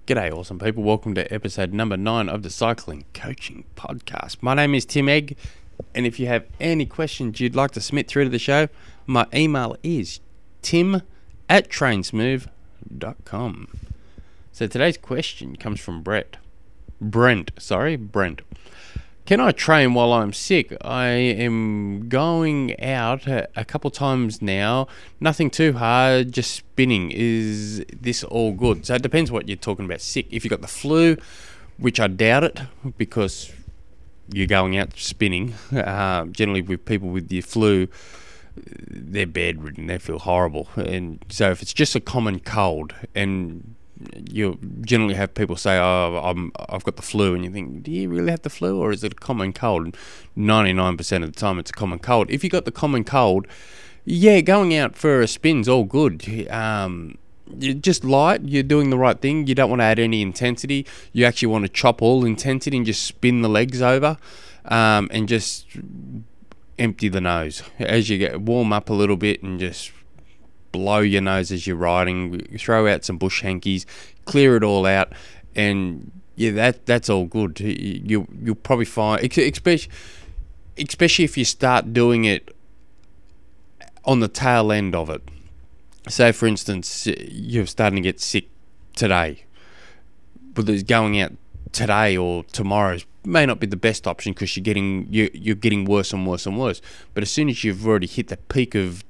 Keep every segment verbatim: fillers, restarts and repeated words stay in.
G'day, awesome people. Welcome to episode number nine of the Cycling Coaching Podcast. My name is Tim Egg, and if you have any questions you'd like to submit through to the show, my email is tim at trainsmove dot com. So today's question comes from Brett. Brent, sorry, Brent. Can I train while I'm sick? I am going out a, a couple times now. Nothing too hard, just spinning. Is this all good? So it depends what you're talking about sick. If you've got the flu, which I doubt it because you're going out spinning. Uh, generally with people with the flu, they're bedridden. They feel horrible. And so if it's just a common cold and you generally have people say, oh, I'm, I've got the flu, and you think, do you really have the flu, or is it a common cold? ninety-nine percent of the time it's a common cold. If you got the common cold, yeah, going out for a spin's all good. Um, you're just light, you're doing the right thing. You don't want to add any intensity. You actually want to chop all intensity and just spin the legs over, um, and just empty the nose as you get warm up a little bit, and just blow your nose as you're riding, throw out some bush hankies, clear it all out, and yeah, that that's all good. You you'll probably find, especially especially if you start doing it on the tail end of it. Say for instance, you're starting to get sick today, but there's going out today or tomorrow may not be the best option because you're getting you you're getting worse and worse and worse. But as soon as you've already hit the peak of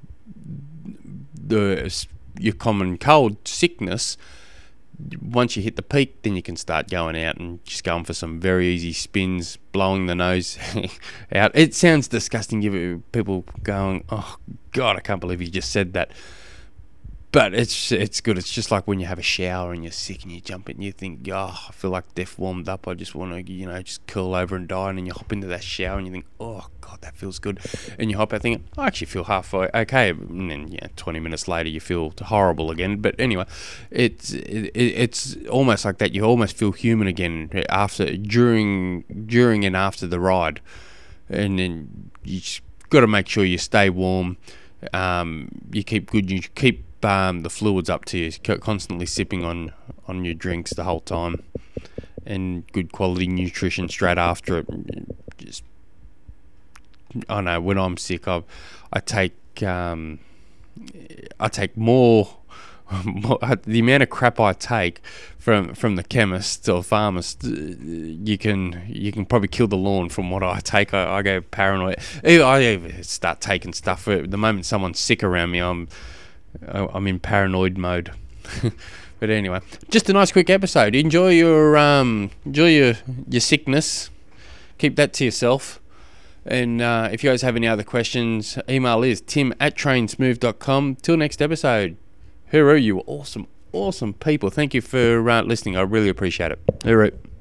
the your common cold sickness, once you hit the peak, then you can start going out and just going for some very easy spins, blowing the nose out. It sounds disgusting, you people going, oh God, I can't believe you just said that. But it's it's good. It's just like when you have a shower and you're sick and you jump in and you think, oh, I feel like death warmed up. I just want to, you know, just curl over and die. And then you hop into that shower and you think, oh, God, that feels good. And you hop out thinking, I actually feel halfway okay. And then, yeah, twenty minutes later you feel horrible again. But anyway, it's it, it's almost like that. You almost feel human again after, during, during and after the ride. And then you just got to make sure you stay warm. Um, you keep good, you keep Um, the fluids up to you, constantly sipping on, on your drinks the whole time, and good quality nutrition straight after it. Just, I know when I'm sick, I I take um, I take more, more. The amount of crap I take from from the chemist or pharmacist, you can you can probably kill the lawn from what I take. I, I go paranoid. I start taking stuff. The moment someone's sick around me, I'm I'm in paranoid mode. But anyway, just a nice quick episode. Enjoy your um, enjoy your your sickness. Keep that to yourself. And uh, if you guys have any other questions, email is tim at trainsmove dot com. Till next episode. Hooroo, you awesome, awesome people. Thank you for uh, listening. I really appreciate it. Hooroo.